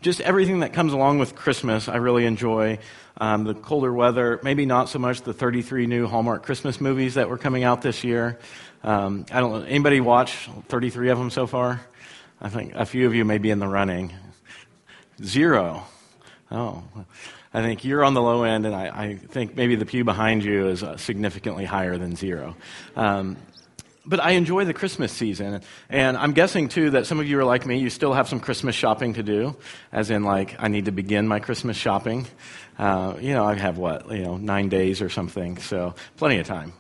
just everything that comes along with Christmas, I really enjoy. The colder weather, maybe not so much the 33 new Hallmark Christmas movies that were coming out this year. I don't know, anybody watch 33 of them so far? I think a few of you may be in the running. 0. Oh, I think you're on the low end, and I think maybe the pew behind you is significantly higher than 0. But I enjoy the Christmas season, and I'm guessing, too, that some of you are like me. You still have some Christmas shopping to do, as in, like, I need to begin my Christmas shopping. I have, 9 days or something, so plenty of time.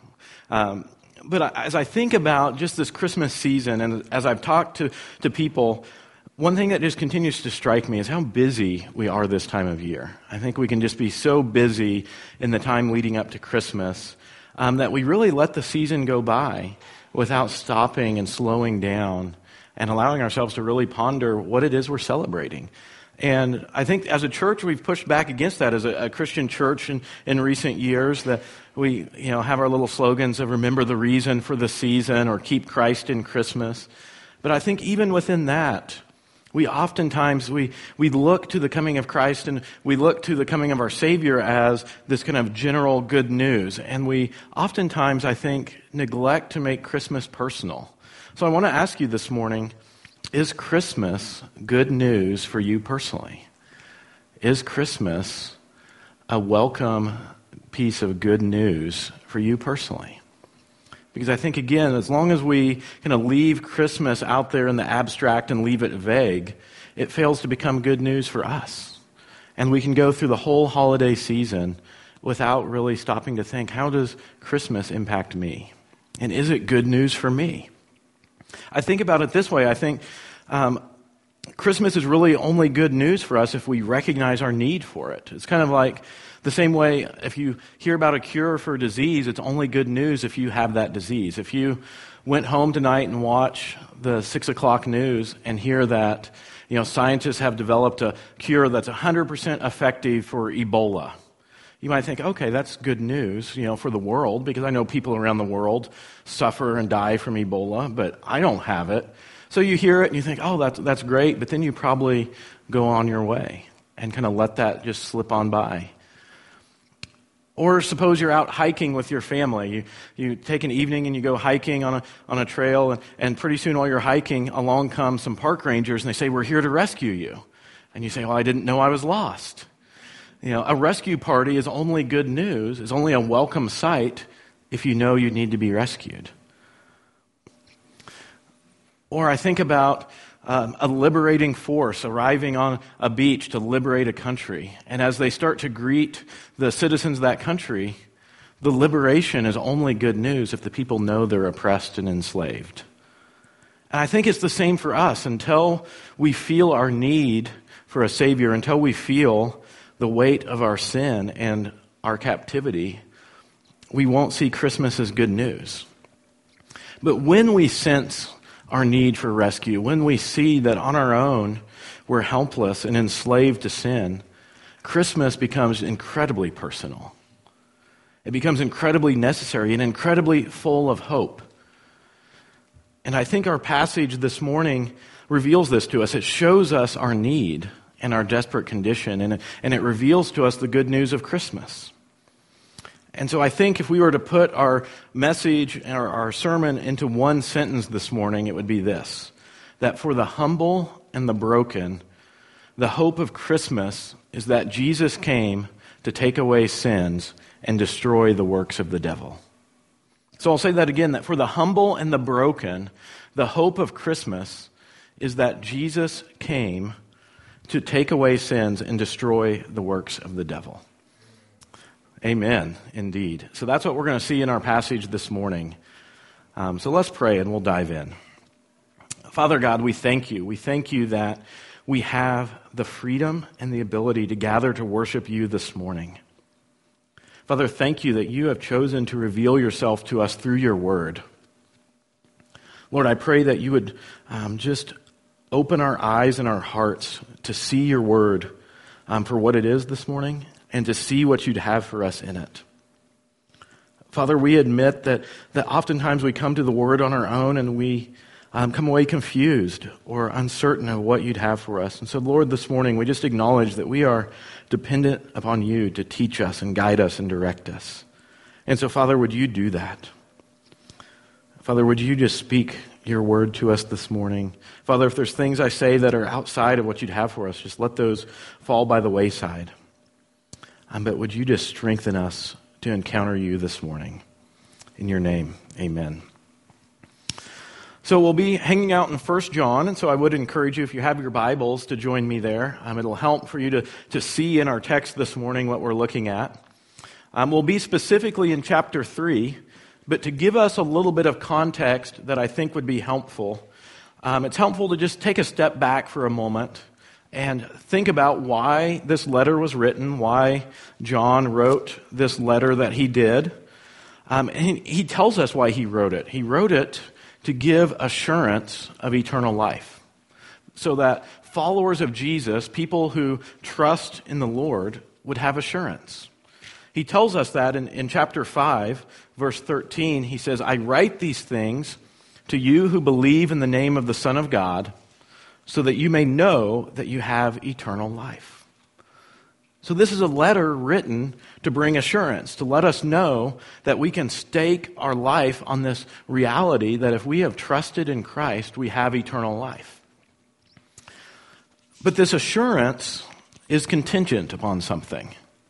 But as I think about just this Christmas season, and as I've talked to people, one thing that just continues to strike me is how busy we are this time of year. I think we can just be so busy in the time leading up to Christmas that we really let the season go by without stopping and slowing down and allowing ourselves to really ponder what it is we're celebrating. And I think as a church, we've pushed back against that as a Christian church in recent years, that we have our little slogans of remember the reason for the season or keep Christ in Christmas. But I think even within that, we oftentimes, we look to the coming of Christ and we look to the coming of our Savior as this kind of general good news. And we oftentimes, I think, neglect to make Christmas personal. So I want to ask you this morning, is Christmas good news for you personally? Is Christmas a welcome piece of good news for you personally? Because I think, again, as long as we kind of leave Christmas out there in the abstract and leave it vague, it fails to become good news for us. And we can go through the whole holiday season without really stopping to think, how does Christmas impact me? And is it good news for me? I think about it this way. I think Christmas is really only good news for us if we recognize our need for it. It's kind of like the same way if you hear about a cure for a disease, it's only good news if you have that disease. If you went home tonight and watch the 6 o'clock news and hear that scientists have developed a cure that's 100% effective for Ebola, you might think, okay, that's good news, for the world, because I know people around the world suffer and die from Ebola, but I don't have it. So you hear it and you think, oh, that's great, but then you probably go on your way and kind of let that just slip on by. Or suppose you're out hiking with your family. You take an evening and you go hiking on a trail, and pretty soon while you're hiking, along come some park rangers and they say, we're here to rescue you. And you say, well, I didn't know I was lost. A rescue party is only good news, is only a welcome sight if you know you need to be rescued. Or I think about a liberating force arriving on a beach to liberate a country. And as they start to greet the citizens of that country, the liberation is only good news if the people know they're oppressed and enslaved. And I think it's the same for us. Until we feel our need for a Savior, until we feel the weight of our sin and our captivity, we won't see Christmas as good news. But when we sense our need for rescue, when we see that on our own we're helpless and enslaved to sin, Christmas becomes incredibly personal. It becomes incredibly necessary and incredibly full of hope. And I think our passage this morning reveals this to us. It shows us our need and our desperate condition, and it reveals to us the good news of Christmas. And so I think if we were to put our message or our sermon into one sentence this morning, it would be this: that for the humble and the broken, the hope of Christmas is that Jesus came to take away sins and destroy the works of the devil. So I'll say that again, that for the humble and the broken, the hope of Christmas is that Jesus came to take away sins and destroy the works of the devil. Amen, indeed. So that's what we're going to see in our passage this morning. So let's pray and we'll dive in. Father God, we thank you. We thank you that we have the freedom and the ability to gather to worship you this morning. Father, thank you that you have chosen to reveal yourself to us through your word. Lord, I pray that you would just open our eyes and our hearts to see your word for what it is this morning, and to see what you'd have for us in it. Father, we admit that oftentimes we come to the Word on our own and we come away confused or uncertain of what you'd have for us. And so, Lord, this morning we just acknowledge that we are dependent upon you to teach us and guide us and direct us. And so, Father, would you do that? Father, would you just speak your word to us this morning? Father, if there's things I say that are outside of what you'd have for us, just let those fall by the wayside. But would you just strengthen us to encounter you this morning? In your name, amen. So we'll be hanging out in 1 John, and so I would encourage you, if you have your Bibles, to join me there. It'll help for you to see in our text this morning what we're looking at. We'll be specifically in chapter 3, but to give us a little bit of context that I think would be helpful, it's helpful to just take a step back for a moment and think about why this letter was written, why John wrote this letter that he did. And he tells us why he wrote it. He wrote it to give assurance of eternal life, so that followers of Jesus, people who trust in the Lord, would have assurance. He tells us that in chapter 5, verse 13, he says, "I write these things to you who believe in the name of the Son of God, so that you may know that you have eternal life." So this is a letter written to bring assurance, to let us know that we can stake our life on this reality that if we have trusted in Christ, we have eternal life. But this assurance is contingent upon something.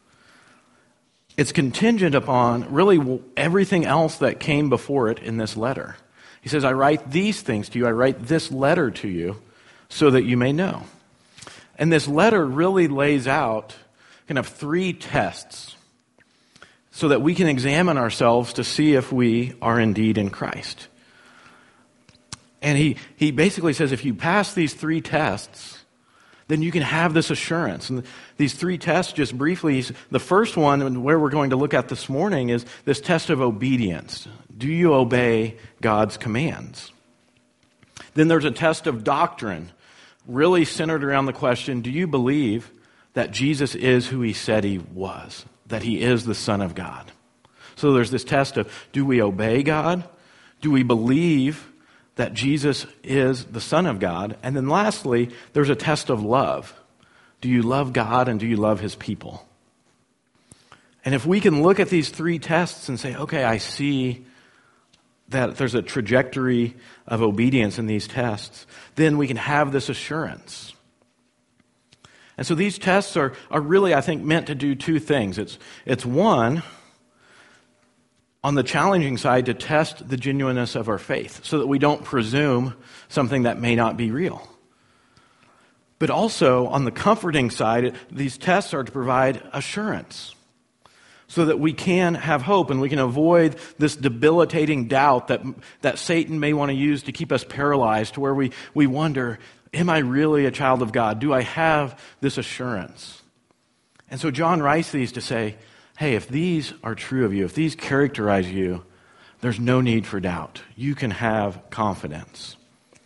It's contingent upon really everything else that came before it in this letter. He says, "I write these things to you, I write this letter to you, so that you may know." And this letter really lays out kind of 3 tests so that we can examine ourselves to see if we are indeed in Christ. And he basically says if you pass these 3 tests, then you can have this assurance. And these 3 tests, just briefly, the first one, and where we're going to look at this morning, is this test of obedience. Do you obey God's commands? Then there's a test of doctrine, really centered around the question, do you believe that Jesus is who he said he was, that he is the Son of God? So there's this test of, do we obey God? Do we believe that Jesus is the Son of God? And then lastly, there's a test of love. Do you love God and do you love his people? And if we can look at these 3 tests and say, okay, I see that there's a trajectory of obedience in these tests, then we can have this assurance. And so these tests are really, I think, meant to do 2 things. It's one, on the challenging side, to test the genuineness of our faith so that we don't presume something that may not be real. But also, on the comforting side, these tests are to provide assurance so that we can have hope and we can avoid this debilitating doubt that Satan may want to use to keep us paralyzed, to where we wonder, am I really a child of God? Do I have this assurance? And so John writes these to say, hey, if these are true of you, if these characterize you, there's no need for doubt. You can have confidence.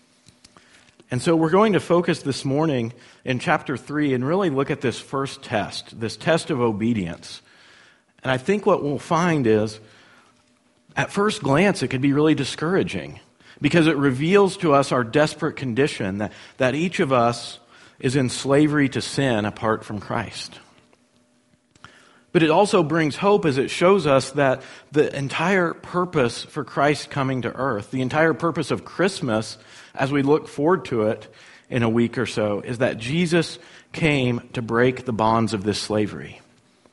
And so we're going to focus this morning in chapter 3 and really look at this first test, this test of obedience. And I think what we'll find is, at first glance, it could be really discouraging, because it reveals to us our desperate condition, that each of us is in slavery to sin apart from Christ. But it also brings hope, as it shows us that the entire purpose for Christ coming to earth, the entire purpose of Christmas, as we look forward to it in a week or so, is that Jesus came to break the bonds of this slavery.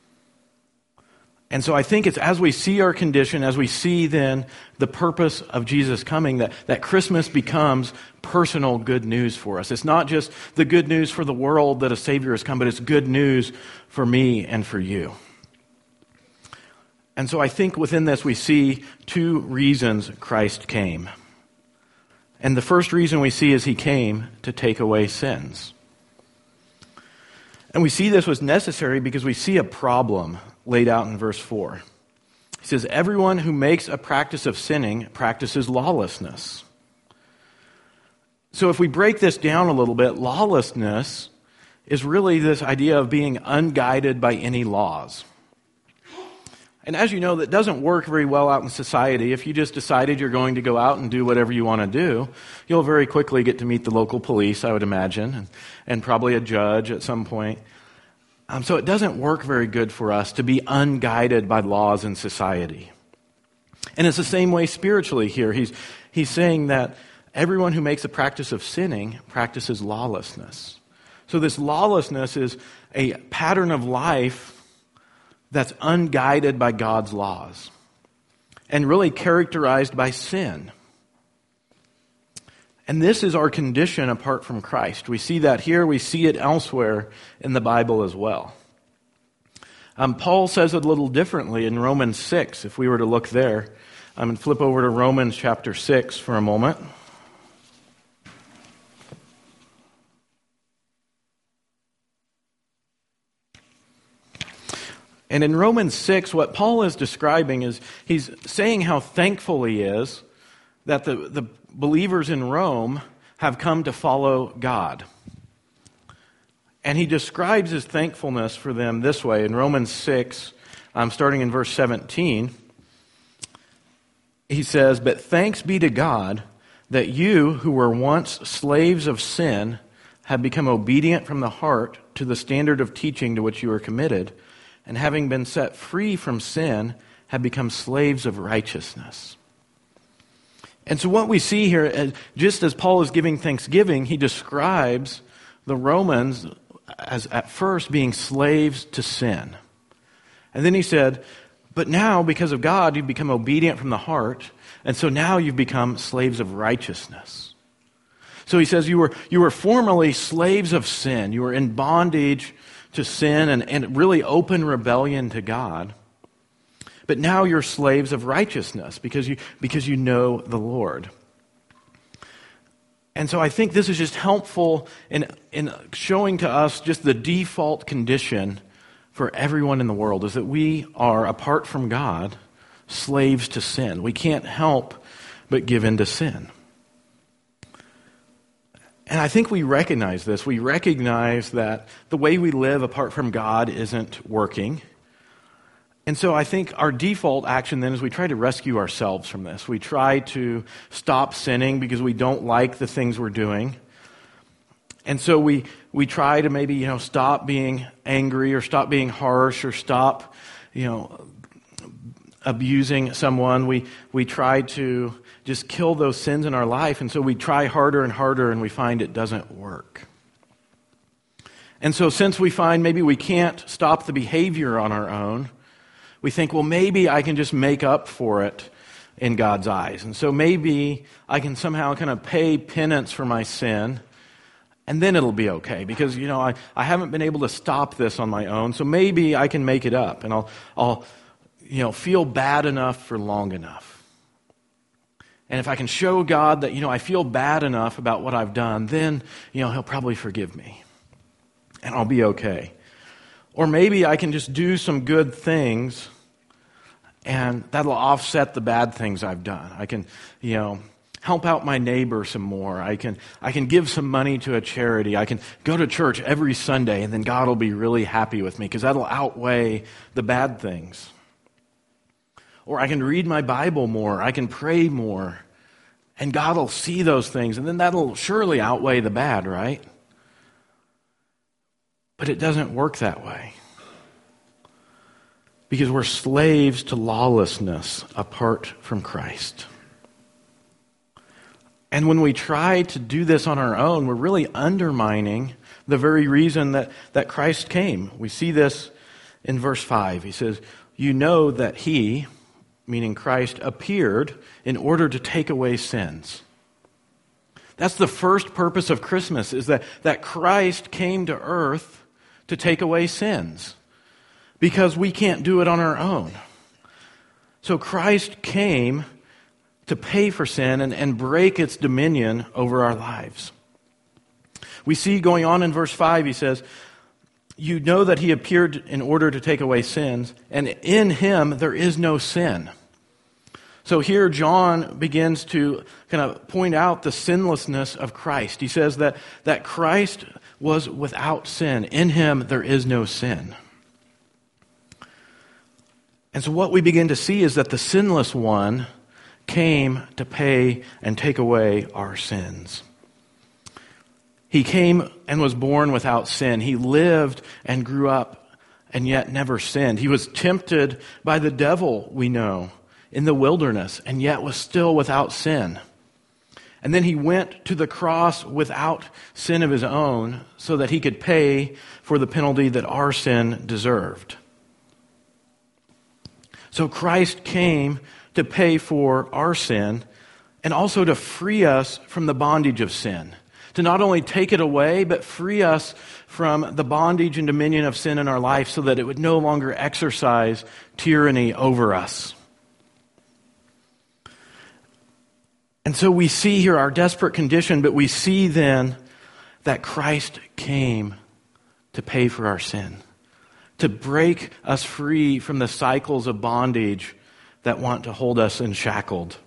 And so I think it's as we see our condition, as we see then the purpose of Jesus coming, that Christmas becomes personal good news for us. It's not just the good news for the world that a Savior has come, but it's good news for me and for you. And so I think within this we see 2 reasons Christ came. And the first reason we see is he came to take away sins. And we see this was necessary because we see a problem laid out in verse 4. He says, everyone who makes a practice of sinning practices lawlessness. So if we break this down a little bit, lawlessness is really this idea of being unguided by any laws. And as you know, that doesn't work very well out in society. If you just decided you're going to go out and do whatever you want to do, you'll very quickly get to meet the local police, I would imagine, and probably a judge at some point. So it doesn't work very good for us to be unguided by laws in society. And it's the same way spiritually here. He's saying that everyone who makes a practice of sinning practices lawlessness. So this lawlessness is a pattern of life that's unguided by God's laws and really characterized by sin. And this is our condition apart from Christ. We see that here. We see it elsewhere in the Bible as well. Paul says it a little differently in Romans 6, if we were to look there. I'm going to flip over to Romans chapter 6 for a moment. And in Romans 6, what Paul is describing is he's saying how thankful he is that the believers in Rome have come to follow God. And he describes his thankfulness for them this way. In Romans 6, starting in verse 17, he says, "But thanks be to God that you who were once slaves of sin have become obedient from the heart to the standard of teaching to which you were committed, and having been set free from sin, have become slaves of righteousness." And so what we see here, just as Paul is giving thanksgiving, he describes the Romans as at first being slaves to sin. And then he said, but now because of God, you've become obedient from the heart, and so now you've become slaves of righteousness. So he says you were formerly slaves of sin. You were in bondage to sin and really open rebellion to God. But now you're slaves of righteousness because you know the Lord. And so I think this is just helpful in showing to us just the default condition for everyone in the world is that we are, apart from God, slaves to sin. We can't help but give in to sin. And I think we recognize this. We recognize that the way we live apart from God isn't working. And so I think our default action then is we try to rescue ourselves from this. We try to stop sinning because we don't like the things we're doing. And so we try to maybe, stop being angry or stop being harsh or stop, abusing someone. We try to just kill those sins in our life. And so we try harder and harder and we find it doesn't work. And so since we find maybe we can't stop the behavior on our own, we think, well, maybe I can just make up for it in God's eyes. And so maybe I can somehow kind of pay penance for my sin, and then it'll be okay. Because, I haven't been able to stop this on my own, so maybe I can make it up, and I'll feel bad enough for long enough. And if I can show God that, I feel bad enough about what I've done, then, He'll probably forgive me, and I'll be okay. Or maybe I can just do some good things and that'll offset the bad things I've done. I can, help out my neighbor some more. I can give some money to a charity. I can go to church every Sunday and then God will be really happy with me because that'll outweigh the bad things. Or I can read my Bible more. I can pray more. And God will see those things and then that'll surely outweigh the bad, right? But it doesn't work that way. Because we're slaves to lawlessness apart from Christ. And when we try to do this on our own, we're really undermining the very reason that Christ came. We see this in verse 5. He says, "You know that He," meaning Christ, "appeared in order to take away sins." That's the first purpose of Christmas, is that Christ came to earth to take away sins, because we can't do it on our own. So Christ came to pay for sin and break its dominion over our lives. We see going on in verse 5, he says, "You know that He appeared in order to take away sins, and in Him there is no sin." So here John begins to kind of point out the sinlessness of Christ. He says that Christ was without sin. In Him there is no sin. And so what we begin to see is that the sinless one came to pay and take away our sins. He came and was born without sin. He lived and grew up and yet never sinned. He was tempted by the devil, we know, in the wilderness, and yet was still without sin. And then he went to the cross without sin of his own so that he could pay for the penalty that our sin deserved. So Christ came to pay for our sin and also to free us from the bondage of sin. To not only take it away, but free us from the bondage and dominion of sin in our life so that it would no longer exercise tyranny over us. And so we see here our desperate condition, but we see then that Christ came to pay for our sin, to break us free from the cycles of bondage that want to hold us enshackled.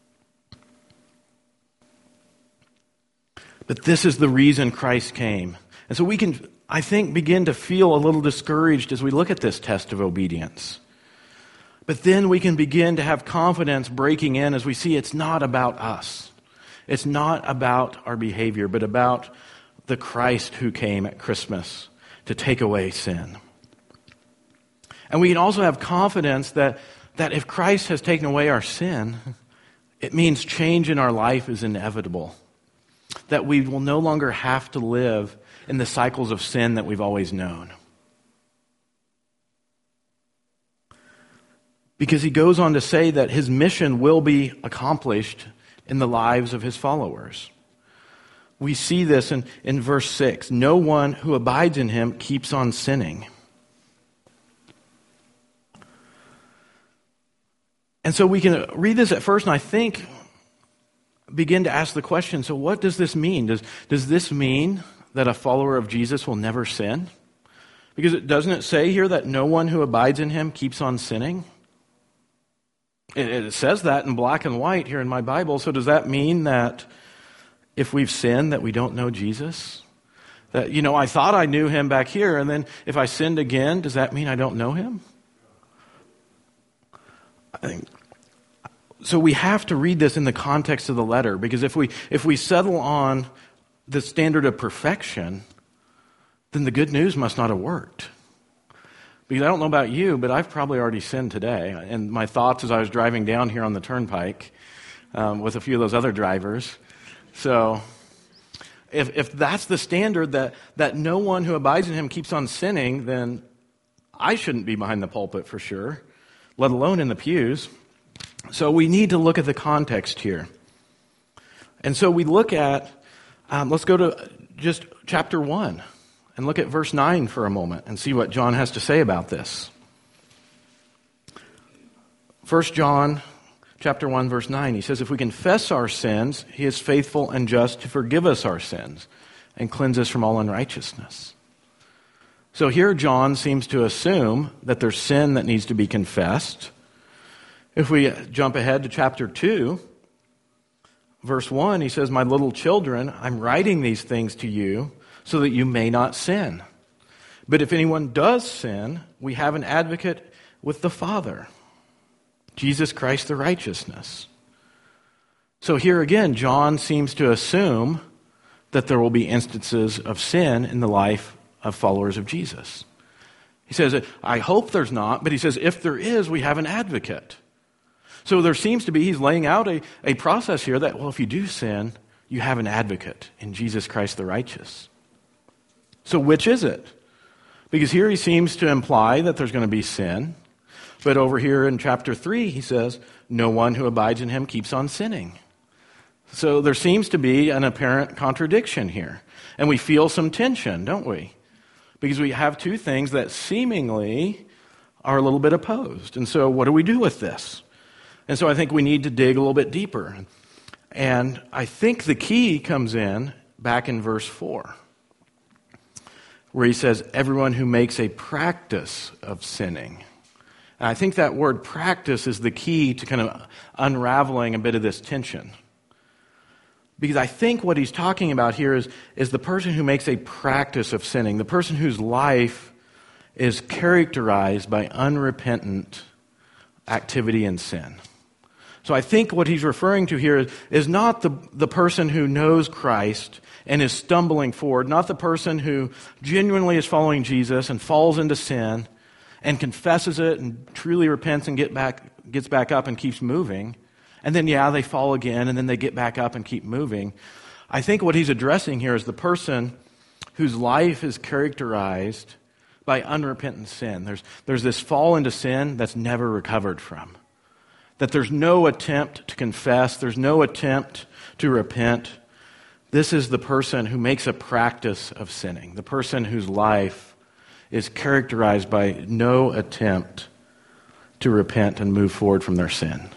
But this is the reason Christ came. And so we can, I think, begin to feel a little discouraged as we look at this test of obedience. But then we can begin to have confidence breaking in as we see it's not about us. It's not about our behavior, but about the Christ who came at Christmas to take away sin. And we can also have confidence that if Christ has taken away our sin, it means change in our life is inevitable. That we will no longer have to live in the cycles of sin that we've always known. Because he goes on to say that his mission will be accomplished in the lives of his followers. We see this in verse 6. No one who abides in him keeps on sinning. And so we can read this at first and I think begin to ask the question, so what does this mean? Does this mean that a follower of Jesus will never sin? Because doesn't it say here that no one who abides in him keeps on sinning? It says that in black and white here in my Bible. So does that mean that if we've sinned that we don't know Jesus? That, I thought I knew him back here, and then if I sinned again, does that mean I don't know him? So we have to read this in the context of the letter, because if we settle on the standard of perfection, then the good news must not have worked. Because I don't know about you, but I've probably already sinned today. And my thoughts as I was driving down here on the turnpike with a few of those other drivers. So if that's the standard that no one who abides in him keeps on sinning, then I shouldn't be behind the pulpit for sure, let alone in the pews. So we need to look at the context here. And so we look at, let's go to just chapter 1. And look at verse 9 for a moment and see what John has to say about this. 1 John chapter 1, verse 9, he says, if we confess our sins, he is faithful and just to forgive us our sins and cleanse us from all unrighteousness. So here John seems to assume that there's sin that needs to be confessed. If we jump ahead to chapter 2, verse 1, he says, my little children, I'm writing these things to you so that you may not sin. But if anyone does sin, we have an advocate with the Father, Jesus Christ the righteousness. So here again, John seems to assume that there will be instances of sin in the life of followers of Jesus. He says, I hope there's not, but he says, if there is, we have an advocate. So there seems to be, he's laying out a process here that, well, if you do sin, you have an advocate in Jesus Christ the righteous. So which is it? Because here he seems to imply that there's going to be sin. But over here in chapter 3, he says, no one who abides in him keeps on sinning. So there seems to be an apparent contradiction here. And we feel some tension, don't we? Because we have two things that seemingly are a little bit opposed. And so what do we do with this? And so I think we need to dig a little bit deeper. And I think the key comes in back in verse 4. Where he says, everyone who makes a practice of sinning. And I think that word practice is the key to kind of unraveling a bit of this tension. Because I think what he's talking about here is the person who makes a practice of sinning, the person whose life is characterized by unrepentant activity in sin. So I think what he's referring to here is not the person who knows Christ and is stumbling forward, not the person who genuinely is following Jesus and falls into sin and confesses it and truly repents and gets back up and keeps moving. And then, they fall again and then they get back up and keep moving. I think what he's addressing here is the person whose life is characterized by unrepentant sin. There's this fall into sin that's never recovered from. That there's no attempt to confess, there's no attempt to repent. This is the person who makes a practice of sinning, the person whose life is characterized by no attempt to repent and move forward from their sin.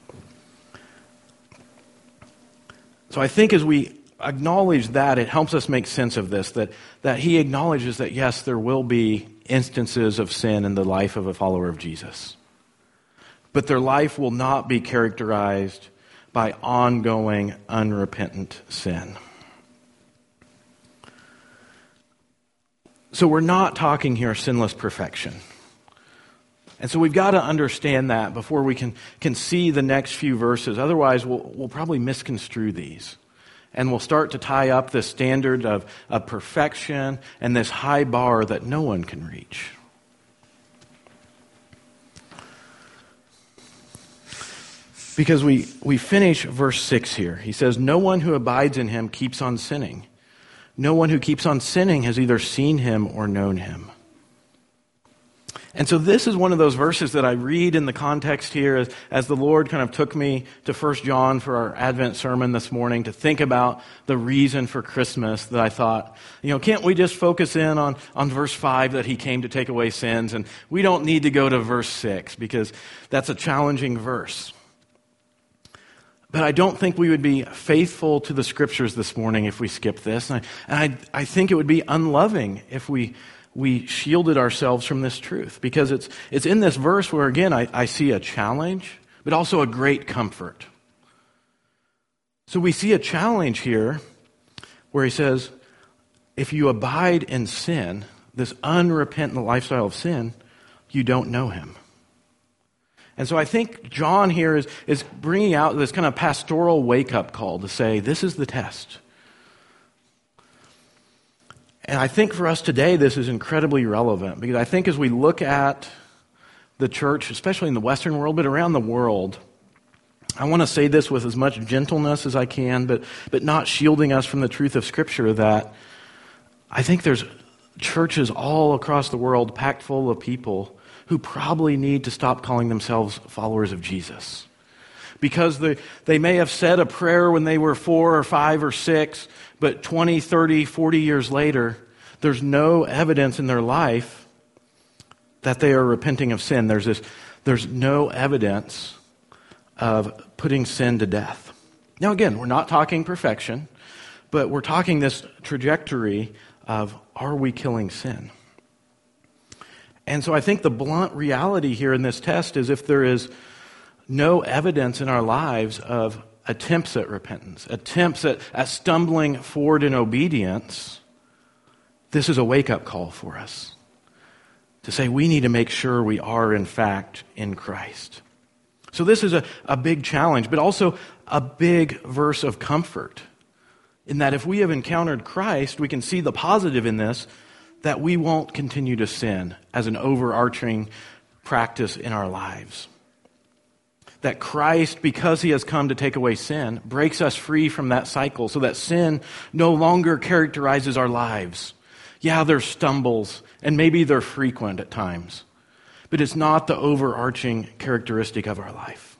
So I think as we acknowledge that, it helps us make sense of this, that he acknowledges that yes, there will be instances of sin in the life of a follower of Jesus. But their life will not be characterized by ongoing, unrepentant sin. So we're not talking here sinless perfection. And so we've got to understand that before we can see the next few verses. Otherwise, we'll probably misconstrue these. And we'll start to tie up this standard of perfection and this high bar that no one can reach. Because we finish verse 6 here. He says, no one who abides in him keeps on sinning. No one who keeps on sinning has either seen him or known him. And so this is one of those verses that I read in the context here as the Lord kind of took me to 1 John for our Advent sermon this morning to think about the reason for Christmas, that I thought, can't we just focus in on verse 5 that he came to take away sins, and we don't need to go to verse 6 because that's a challenging verse. But I don't think we would be faithful to the Scriptures this morning if we skipped this. And I think it would be unloving if we shielded ourselves from this truth. Because it's in this verse where, again, I see a challenge, but also a great comfort. So we see a challenge here where he says, if you abide in sin, this unrepentant lifestyle of sin, you don't know him. And so I think John here is bringing out this kind of pastoral wake-up call to say, this is the test. And I think for us today, this is incredibly relevant, because I think as we look at the church, especially in the Western world, but around the world, I want to say this with as much gentleness as I can, but not shielding us from the truth of Scripture, that I think there's churches all across the world packed full of people who probably need to stop calling themselves followers of Jesus. Because they may have said a prayer when they were 4 or 5 or 6, but 20, 30, 40 years later, there's no evidence in their life that they are repenting of sin. There's no evidence of putting sin to death. Now again, we're not talking perfection, but we're talking this trajectory of, are we killing sin? And so I think the blunt reality here in this test is, if there is no evidence in our lives of attempts at repentance, attempts at stumbling forward in obedience, this is a wake-up call for us to say we need to make sure we are in fact in Christ. So this is a big challenge, but also a big verse of comfort, in that if we have encountered Christ, we can see the positive in this, that we won't continue to sin as an overarching practice in our lives. That Christ, because he has come to take away sin, breaks us free from that cycle so that sin no longer characterizes our lives. Yeah, there's stumbles, and maybe they're frequent at times, but it's not the overarching characteristic of our life.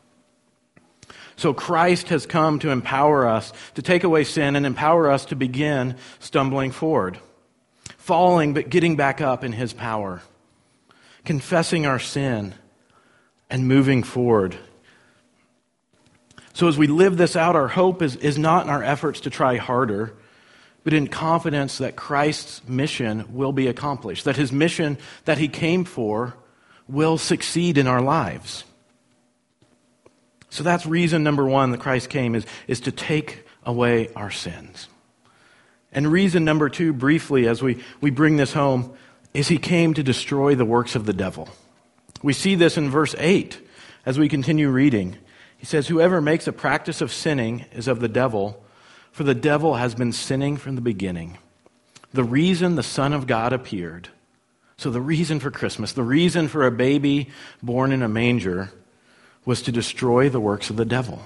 So Christ has come to empower us to take away sin and empower us to begin stumbling forward. Falling, but getting back up in his power. Confessing our sin and moving forward. So as we live this out, our hope is not in our efforts to try harder, but in confidence that Christ's mission will be accomplished. That his mission that he came for will succeed in our lives. So that's reason number one that Christ came, is to take away our sins. And reason number two, briefly, as we bring this home, is he came to destroy the works of the devil. We see this in verse 8, as we continue reading. He says, "Whoever makes a practice of sinning is of the devil, for the devil has been sinning from the beginning. The reason the Son of God appeared," so the reason for Christmas, the reason for a baby born in a manger, was to destroy the works of the devil.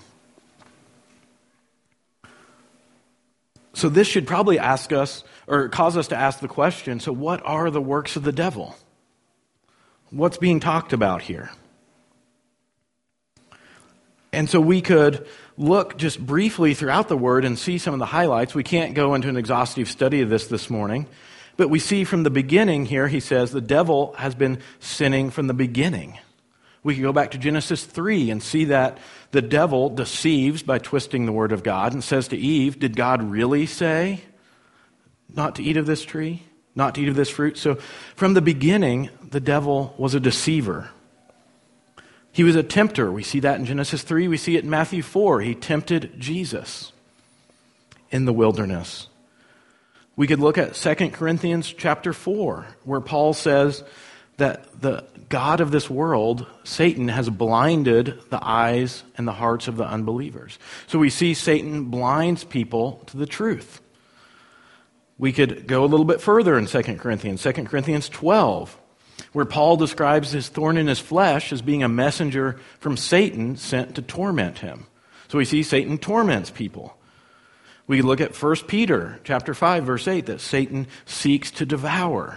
So this should probably ask us, or cause us to ask the question, so what are the works of the devil? What's being talked about here? And so we could look just briefly throughout the Word and see some of the highlights. We can't go into an exhaustive study of this morning, but we see from the beginning here, he says, the devil has been sinning from the beginning. We could go back to Genesis 3 and see that the devil deceives by twisting the Word of God and says to Eve, did God really say not to eat of this tree, not to eat of this fruit? So from the beginning, the devil was a deceiver. He was a tempter. We see that in Genesis 3. We see it in Matthew 4. He tempted Jesus in the wilderness. We could look at 2 Corinthians chapter 4, where Paul says that the God of this world, Satan, has blinded the eyes and the hearts of the unbelievers. So we see Satan blinds people to the truth. We could go a little bit further in 2 Corinthians 12, where Paul describes his thorn in his flesh as being a messenger from Satan sent to torment him. So we see Satan torments people. We look at 1 Peter chapter 5, verse 8, that Satan seeks to devour.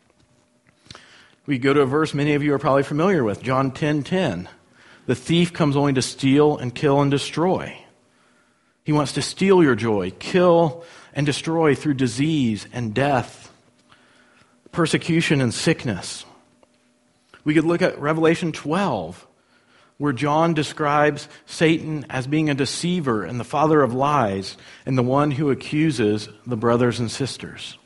We go to a verse many of you are probably familiar with, John 10:10. The thief comes only to steal and kill and destroy. He wants to steal your joy, kill and destroy through disease and death, persecution and sickness. We could look at Revelation 12, where John describes Satan as being a deceiver and the father of lies and the one who accuses the brothers and sisters.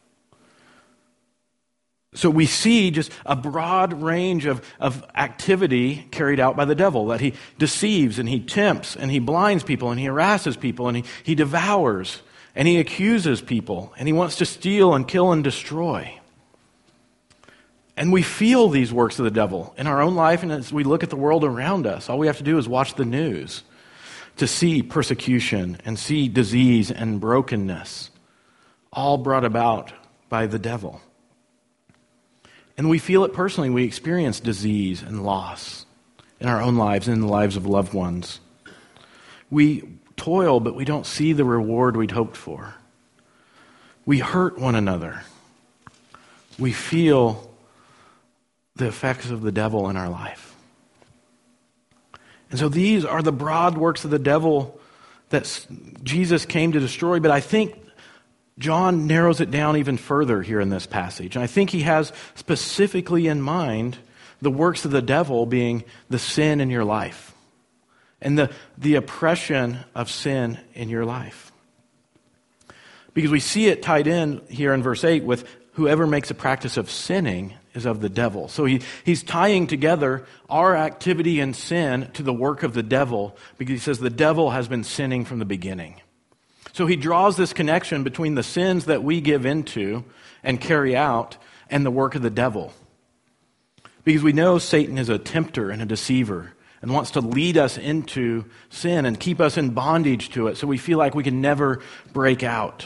So we see just a broad range of activity carried out by the devil, that he deceives and he tempts and he blinds people and he harasses people and he devours and he accuses people and he wants to steal and kill and destroy. And we feel these works of the devil in our own life, and as we look at the world around us, all we have to do is watch the news to see persecution and see disease and brokenness, all brought about by the devil. And we feel it personally. We experience disease and loss in our own lives and in the lives of loved ones. We toil, but we don't see the reward we'd hoped for. We hurt one another. We feel the effects of the devil in our life. And so these are the broad works of the devil that Jesus came to destroy, but I think John narrows it down even further here in this passage. And I think he has specifically in mind the works of the devil being the sin in your life and the oppression of sin in your life. Because we see it tied in here in verse 8 with whoever makes a practice of sinning is of the devil. So he's tying together our activity in sin to the work of the devil, because he says the devil has been sinning from the beginning. So he draws this connection between the sins that we give into and carry out and the work of the devil. Because we know Satan is a tempter and a deceiver and wants to lead us into sin and keep us in bondage to it, so we feel like we can never break out.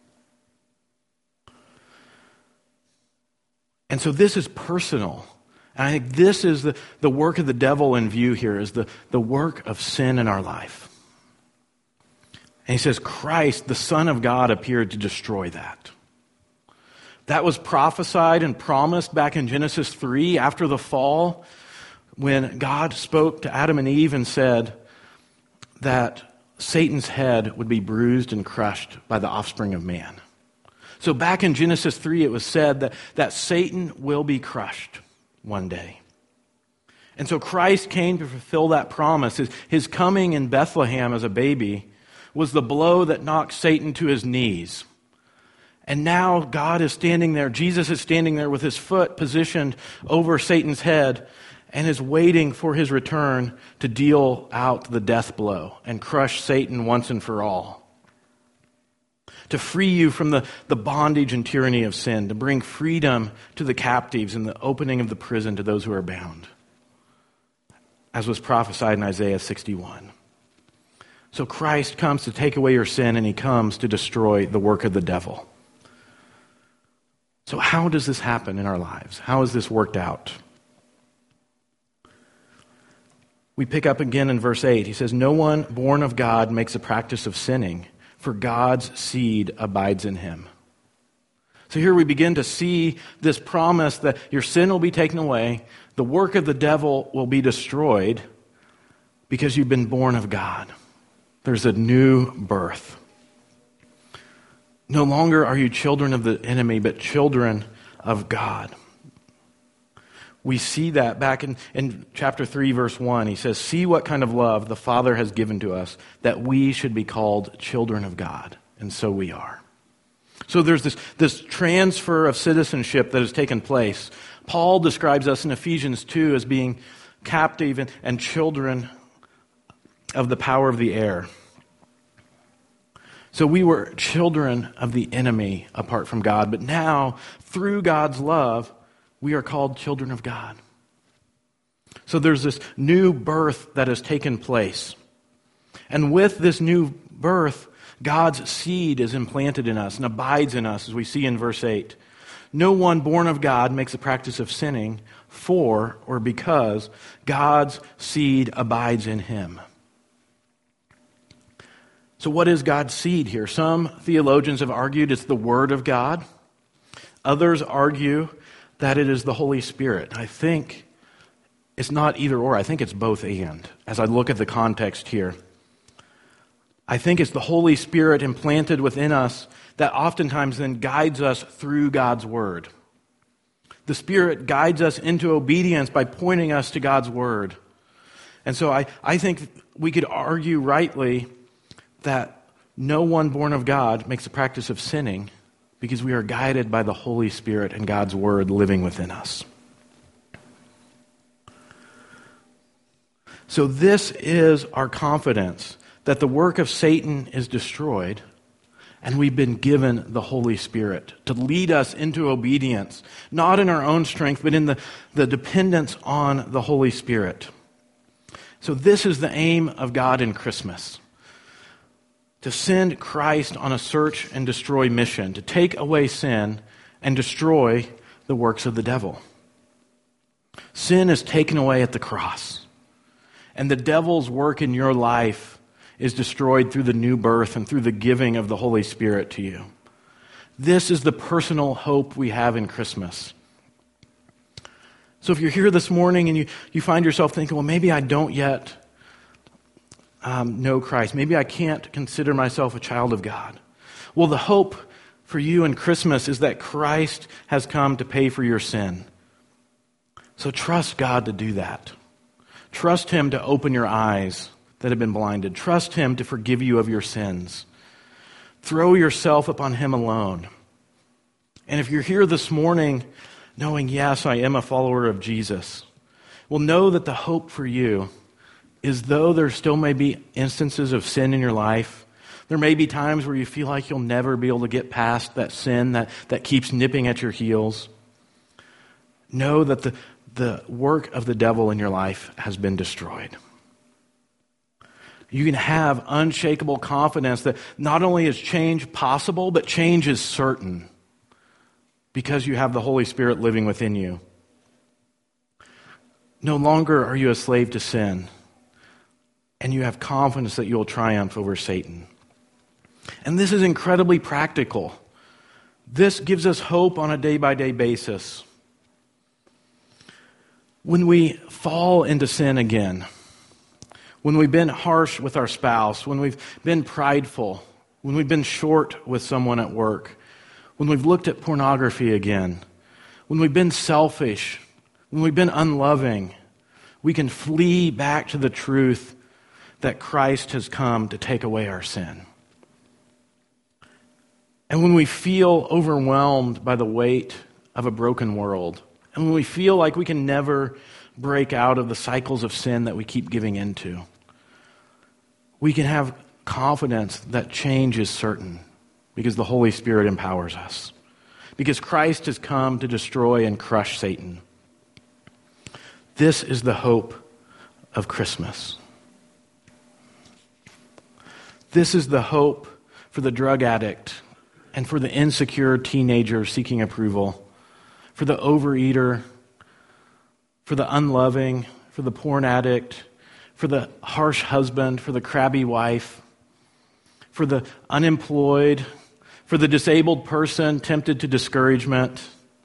And so this is personal. And I think this is the work of the devil in view here, is the work of sin in our life. And he says, Christ, the Son of God, appeared to destroy that. That was prophesied and promised back in Genesis 3 after the fall, when God spoke to Adam and Eve and said that Satan's head would be bruised and crushed by the offspring of man. So back in Genesis 3, it was said that Satan will be crushed one day. And so Christ came to fulfill that promise. His coming in Bethlehem as a baby was the blow that knocked Satan to his knees. And now God is standing there, Jesus is standing there with his foot positioned over Satan's head and is waiting for his return to deal out the death blow and crush Satan once and for all. To free you from the bondage and tyranny of sin, to bring freedom to the captives and the opening of the prison to those who are bound. as was prophesied in Isaiah 61. So Christ comes to take away your sin, and he comes to destroy the work of the devil. So how does this happen in our lives? How is this worked out? We pick up again in verse 8. He says, "No one born of God makes a practice of sinning, for God's seed abides in him." So here we begin to see this promise that your sin will be taken away, the work of the devil will be destroyed because you've been born of God. There's a new birth. No longer are you children of the enemy, but children of God. We see that back in chapter 3, verse 1. He says, "See what kind of love the Father has given to us, that we should be called children of God." And so we are. So there's this transfer of citizenship that has taken place. Paul describes us in Ephesians 2 as being captive and children of the power of the air. So we were children of the enemy apart from God, but now, through God's love, we are called children of God. So there's this new birth that has taken place. And with this new birth, God's seed is implanted in us and abides in us, as we see in verse 8. "No one born of God makes a practice of sinning, for or because God's seed abides in him." So what is God's seed here? Some theologians have argued it's the Word of God. Others argue that it is the Holy Spirit. I think it's not either or. I think it's both and, as I look at the context here. I think it's the Holy Spirit implanted within us that oftentimes then guides us through God's Word. The Spirit guides us into obedience by pointing us to God's Word. And so I think we could argue rightly that no one born of God makes a practice of sinning because we are guided by the Holy Spirit and God's Word living within us. So this is our confidence that the work of Satan is destroyed and we've been given the Holy Spirit to lead us into obedience, not in our own strength, but in the dependence on the Holy Spirit. So this is the aim of God in Christmas. To send Christ on a search and destroy mission, to take away sin and destroy the works of the devil. Sin is taken away at the cross, and the devil's work in your life is destroyed through the new birth and through the giving of the Holy Spirit to you. This is the personal hope we have in Christmas. So if you're here this morning and you find yourself thinking, well, maybe I don't yet know Christ. Maybe I can't consider myself a child of God. Well, the hope for you in Christmas is that Christ has come to pay for your sin. So trust God to do that. Trust Him to open your eyes that have been blinded. Trust Him to forgive you of your sins. Throw yourself upon Him alone. And if you're here this morning knowing, yes, I am a follower of Jesus, well, know that the hope for you is though there still may be instances of sin in your life, there may be times where you feel like you'll never be able to get past that sin that keeps nipping at your heels. Know that the work of the devil in your life has been destroyed. You can have unshakable confidence that not only is change possible, but change is certain because you have the Holy Spirit living within you. No longer are you a slave to sin, and you have confidence that you will triumph over Satan. And this is incredibly practical. This gives us hope on a day-by-day basis. When we fall into sin again, when we've been harsh with our spouse, when we've been prideful, when we've been short with someone at work, when we've looked at pornography again, when we've been selfish, when we've been unloving, we can flee back to the truth that Christ has come to take away our sin. And when we feel overwhelmed by the weight of a broken world, and when we feel like we can never break out of the cycles of sin that we keep giving into, we can have confidence that change is certain because the Holy Spirit empowers us. Because Christ has come to destroy and crush Satan. This is the hope of Christmas. This is the hope for the drug addict and for the insecure teenager seeking approval, for the overeater, for the unloving, for the porn addict, for the harsh husband, for the crabby wife, for the unemployed, for the disabled person tempted to discouragement,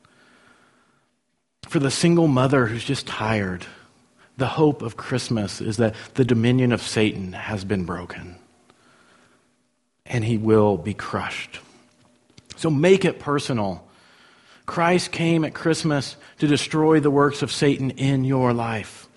for the single mother who's just tired. The hope of Christmas is that the dominion of Satan has been broken, and he will be crushed. So make it personal. Christ came at Christmas to destroy the works of Satan in your life.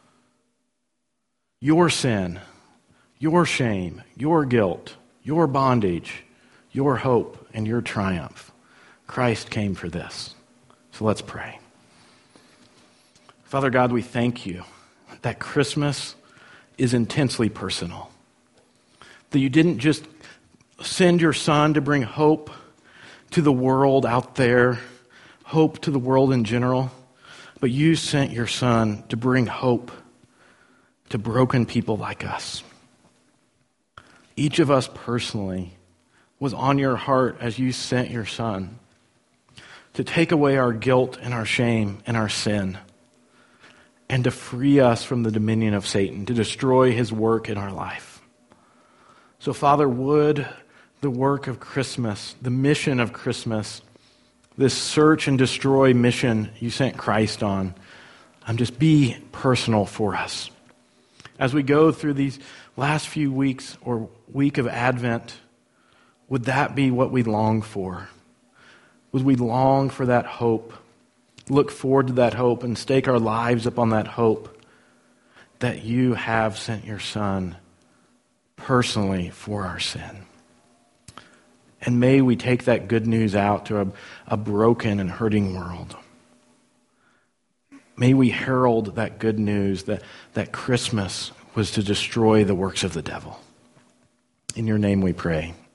Your sin, your shame, your guilt, your bondage, your hope, and your triumph. Christ came for this. So let's pray. Father God, we thank you that Christmas is intensely personal. That you didn't just send your Son to bring hope to the world out there, hope to the world in general, but you sent your Son to bring hope to broken people like us. Each of us personally was on your heart as you sent your Son to take away our guilt and our shame and our sin and to free us from the dominion of Satan, to destroy his work in our life. So, Father, would the work of Christmas, the mission of Christmas, this search and destroy mission you sent Christ on, just be personal for us. As we go through these last few weeks or week of Advent, would that be what we long for? Would we long for that hope, look forward to that hope, and stake our lives upon that hope that you have sent your Son personally for our sin? And may we take that good news out to a broken and hurting world. May we herald that good news that Christmas was to destroy the works of the devil. In your name we pray.